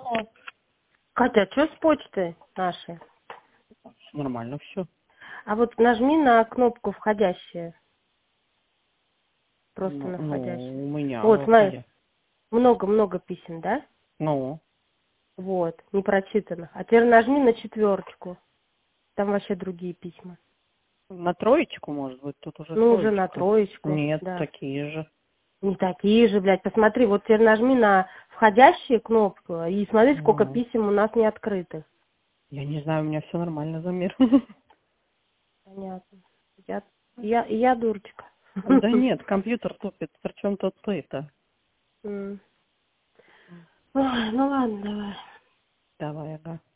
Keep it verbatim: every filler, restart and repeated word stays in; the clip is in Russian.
Катя, а что с почтой нашей? Нормально все. А вот нажми на кнопку «Входящие». Просто Ну, на ну, «Входящие». у меня Вот, смотри, выходя. много-много писем, да? Ну, Вот, не прочитанных. А теперь нажми на четверточку. Там вообще другие письма. на троечку, может быть, тут уже Ну, уже на троечка. троечку, Нет, да. такие же. Не такие же, блядь. Посмотри, вот теперь нажми на «Входящие» кнопку и смотри, сколько Ну, писем у нас не открытых. я не знаю, у меня все нормально замер. Понятно. Я, я, я дурочка. Да нет, компьютер тупит. Причем тут ты-то? М. Ой, ну ладно, давай. Давай, ага.